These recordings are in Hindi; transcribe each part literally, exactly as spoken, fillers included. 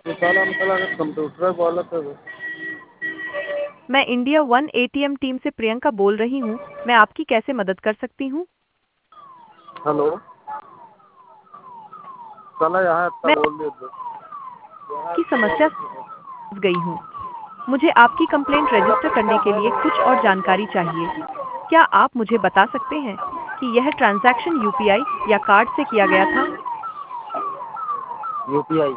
ये साला मतलब अगर कंप्यूटर वाला तो मैं इंडिया वन एटीएम टीम से प्रियंका बोल रही हूँ। मैं आपकी कैसे मदद कर सकती हूँ? हेलो साला यहाँ इतना मैं बोल देते आपकी समस्या समझ गई हूँ। मुझे आपकी कंप्लेंट रजिस्टर करने के लिए कुछ और जानकारी चाहिए। क्या आप मुझे बता सकते हैं कि यह ट्रांजैक्शन यूपीआई या कार्ड से किया गया था? यूपीआई।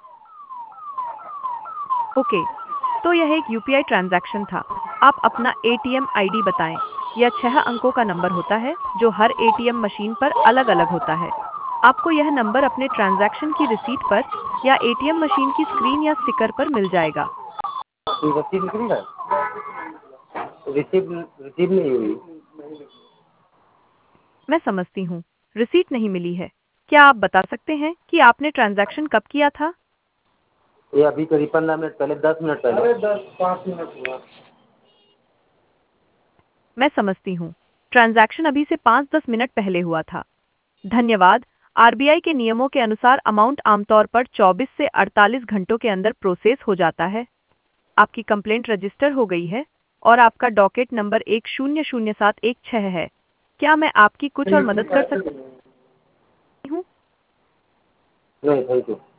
ओके, तो यह एक यूपीआई ट्रांजैक्शन था। आप अपना एटीएम आईडी बताएं। यह छह अंकों का नंबर होता है जो हर एटीएम मशीन पर अलग-अलग होता है। आपको यह नंबर अपने ट्रांजैक्शन की रिसीट पर या एटीएम मशीन की स्क्रीन या स्टिकर पर मिल जाएगा। रसीद निकल रहा है रिसीव रिसीव नहीं हुई। मैं समझती हूँ, रिसीट नहीं मिली है। क्या आप बता सकते हैं कि आपने ट्रांजैक्शन कब किया था? ये अभी करीब पंद्रह मिनट पहले, दस मिनट पहले। अरे दस पाँच मिनट हुआ। मैं समझती हूँ, ट्रांजैक्शन अभी से पाँच दस मिनट पहले हुआ था। धन्यवाद। आरबीआई के नियमों के अनुसार अमाउंट आमतौर पर चौबीस से अड़तालीस घंटों के अंदर प्रोसेस हो जाता है। आपकी कंप्लेंट रजिस्टर हो गई है और आपका डॉकेट नंबर एक शून्य शून्य सात एक छह है। क्या मैं आपकी कुछ और मदद कर सकती हूँ? नहीं, थैंक यू।